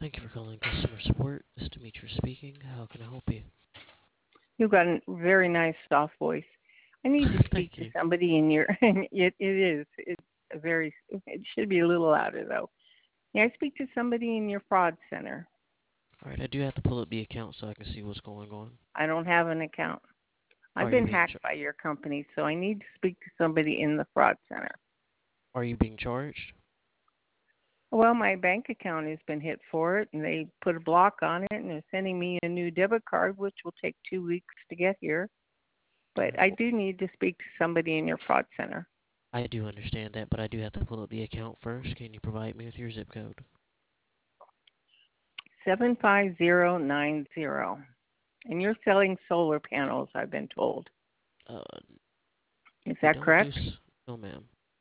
Thank you for calling customer support. This is Demetrius speaking. How can I help you? You've got a very nice soft voice. I need to speak Thank to you. somebody in your. It is. It's a very. It should be a little louder though. May I speak to somebody in your fraud center? All right, I do have to pull up the account so I can see what's going on. I don't have an account. I've Are you been being hacked by your company, so I need to speak to somebody in the fraud center. are you being charged? Well, my bank account has been hit for it, and they put a block on it, and they're sending me a new debit card, which will take 2 weeks to get here. All But right. I do need to speak to somebody in your fraud center. I do understand that, but I do have to pull up the account first. Can you provide me with your zip code? 75090. And you're selling solar panels, I've been told. Uh, Is we that don't do correct? no, ma'am.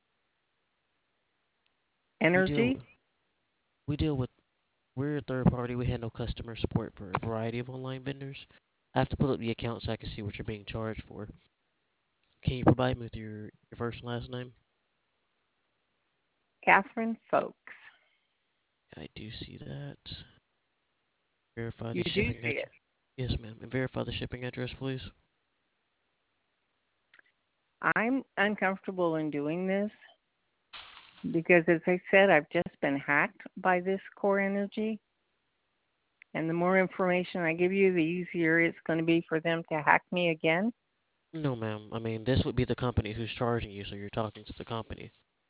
We deal Energy? we deal with we're a third party. We handle customer support for a variety of online vendors. I have to pull up the account so I can see what you're being charged for. Can you provide me with your first and last name? Catherine Folks. I do see that. Verify You the do shipping see address. it. Yes, ma'am. And verify the shipping address, please. I'm uncomfortable in doing this because, as I said, I've just been hacked by this Core Energy. And the more information I give you, the easier it's going to be for them to hack me again. No, ma'am. I mean, this would be the company who's charging you, so you're talking to the company.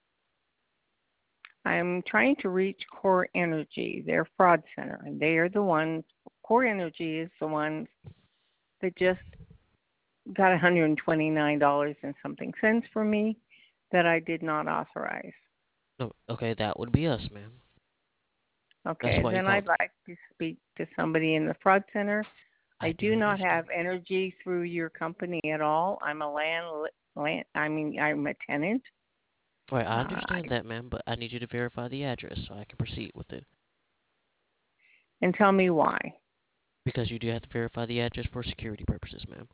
I'm trying to reach Core Energy, their fraud center, and they are the ones. Core Energy is the ones that just got $129 and something cents from me that I did not authorize. No, okay, that would be us, ma'am. That's Okay, why you then I'd called. like to speak to somebody in the fraud center. I I do do not understand. have energy through your company at all. I'm a I'm a tenant. Right, I Uh, understand that, ma'am, but I need you to verify the address so I can proceed with it. and tell me why. Because you do have to verify the address for security purposes, ma'am.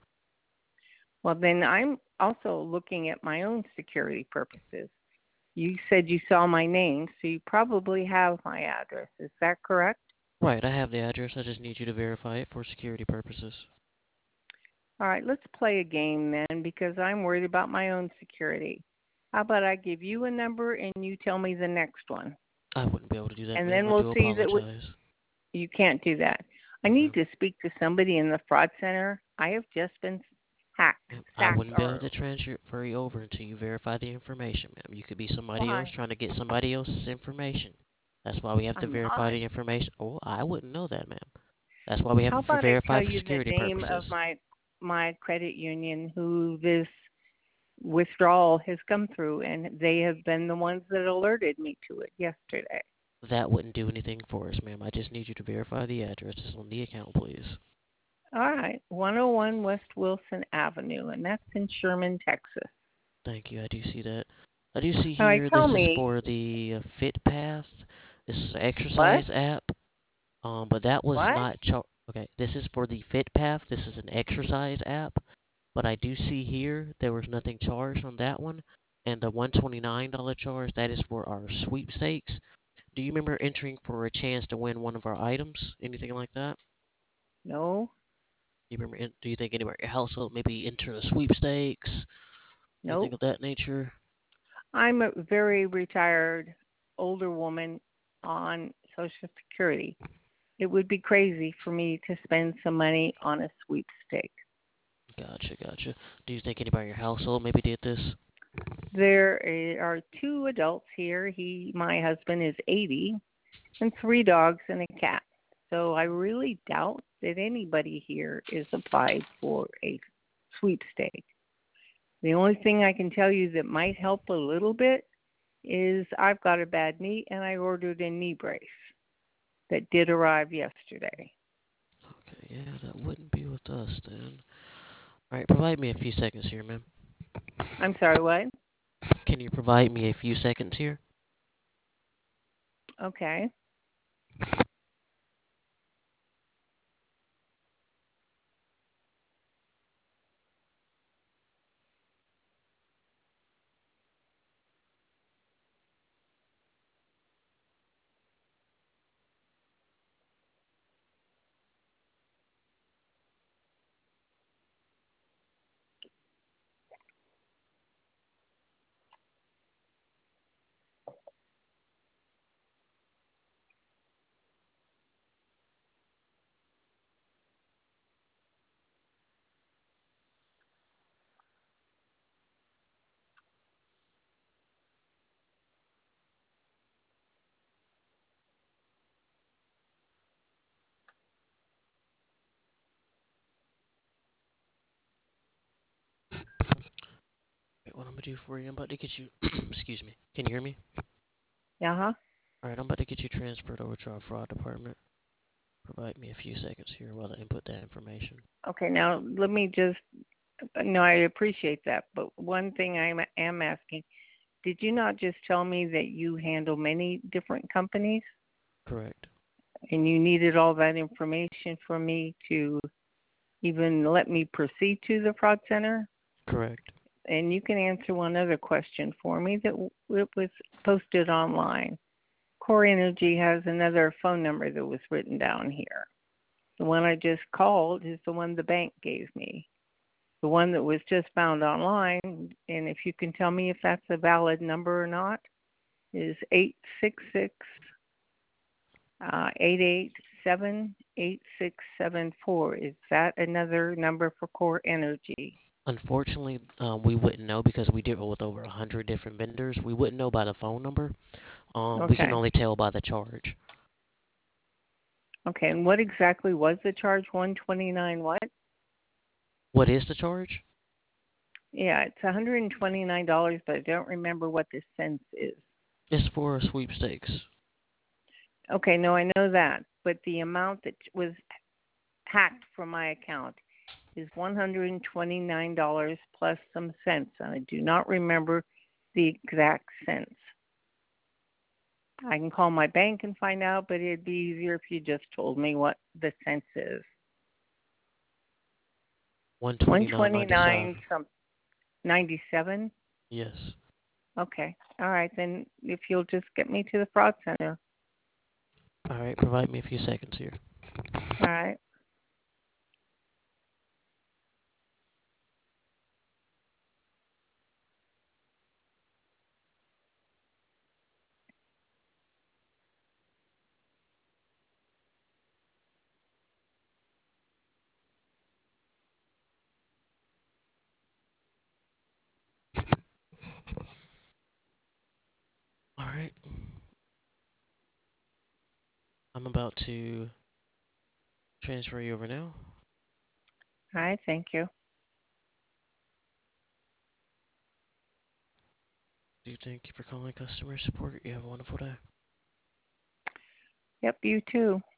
Well, then I'm also looking at my own security purposes. You said you saw my name, so you probably have my address. Is that correct? Right, I have the address. I just need you to verify it for security purposes. All right, let's play a game then because I'm worried about my own security. How about I give you a number and you tell me the next one? I wouldn't be able to do that, And ma'am. then I we'll do see that apologize. you can't do that. I No, need ma'am. to speak to somebody in the fraud center. I have just been hacked, I sacked, wouldn't be able or to transfer you over until you verify the information, ma'am. You could be somebody else why? trying to get somebody else's information. That's why we have to I'm verify not. the information. Oh, I wouldn't know that, ma'am. That's why we have How to about I verify tell for you the security name purposes. of my credit union who this withdrawal has come through, and they have been the ones that alerted me to it yesterday. That wouldn't do anything for us, ma'am. I just need you to verify the addresses on the account, please. All right, 101 West Wilson Avenue, and that's in Sherman, Texas. Thank you. I do see that. I do see All right, here this tell is me for the FitPath. This is an what? exercise app. But that was What? not okay. This is for the FitPath. This is an exercise app. But I do see here there was nothing charged on that one. And the $129 charge, that is for our sweepstakes. Do you remember entering for a chance to win one of our items? Anything like that? No, You remember? Do you think anybody in your household maybe enter the sweepstakes? Anything nope. of that nature? I'm a very retired older woman on Social Security. It would be crazy for me to spend some money on a sweepstake. Gotcha, gotcha. Do you think anybody in your household maybe did this? There are two adults here. My husband, is 80, and three dogs and a cat. So I really doubt that anybody here is applied for a sweepstake. The only thing I can tell you that might help a little bit is I've got a bad knee and I ordered a knee brace that did arrive yesterday. Okay, yeah, that wouldn't be with us then. All right, provide me a few seconds here, ma'am. I'm sorry, what? Can you provide me a few seconds here? Okay. I'm gonna do for you. I'm about to get you. Excuse me. Can you hear me? Uh-huh. All right. I'm about to get you transferred over to our fraud department. Provide me a few seconds here while I input that information. Okay, now let me just, no, I appreciate that, but one thing I am asking, did you not just tell me that you handle many different companies Correct. and you needed all that information for me to even let me proceed to the fraud center? Correct. And you can answer one other question for me that it was posted online. Core Energy has another phone number that was written down here. The one I just called is the one the bank gave me. The one that was just found online, and if you can tell me if that's a valid number or not, is 866 887 8674. Is that another number for Core Energy? Unfortunately, we wouldn't know because we deal with over 100 different vendors. We wouldn't know by the phone number. We can Okay. only tell by the charge. Okay, and what exactly was the charge? 129 what? What is the charge? Yeah, it's $129, but I don't remember what the cents is. It's for sweepstakes. Okay, no, I know that, but the amount that was hacked from my account is $129 plus some cents, and I do not remember the exact cents. I can call my bank and find out, but it'd be easier if you just told me what the cents is. 129 129.97. some 97. Yes. Okay, all right, then if you'll just get me to the fraud center. All right. Provide me a few seconds here. All right. All right. I'm about to transfer you over now. All right, thank you. Do thank you for calling customer support. You have a wonderful day. Yep, you too.